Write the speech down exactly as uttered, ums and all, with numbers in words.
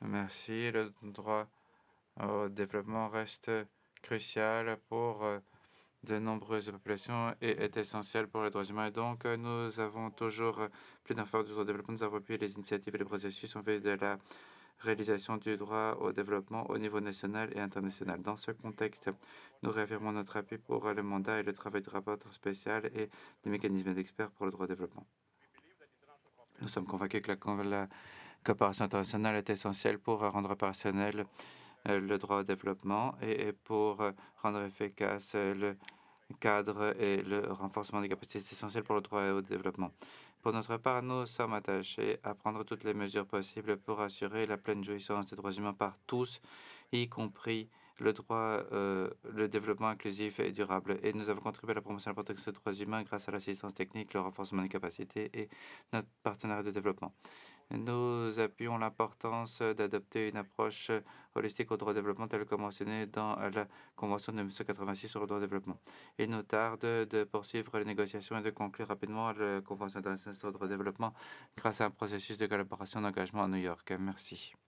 Merci. Le droit au développement reste crucial pour euh, de nombreuses populations et est essentiel pour les droits humains. Et donc, euh, nous avons toujours euh, plus d'informations sur le développement. Nous avons appuyé les initiatives et les processus en vue de la réalisation du droit au développement au niveau national et international. Dans ce contexte, nous réaffirmons notre appui pour le mandat et le travail du rapporteur spécial et des mécanismes d'experts pour le droit au développement. Nous sommes convaincus que la, la coopération internationale est essentielle pour rendre opérationnel euh, le droit au développement et, et pour euh, rendre efficace euh, le cadre et le renforcement des capacités essentielles pour le droit au développement. Pour notre part, nous sommes attachés à prendre toutes les mesures possibles pour assurer la pleine jouissance des droits humains par tous, y compris le droit, euh, le développement inclusif et durable. Et nous avons contribué à la promotion de la protection des droits humains grâce à l'assistance technique, le renforcement des capacités et notre partenariat de développement. Nous appuyons l'importance d'adopter une approche holistique au droit au développement telle que mentionnée dans la Convention de mille neuf cent quatre-vingt-six sur le droit au développement. Il nous tarde de poursuivre les négociations et de conclure rapidement la Convention internationale sur le droit au développement grâce à un processus de collaboration d'engagement à New York. Merci.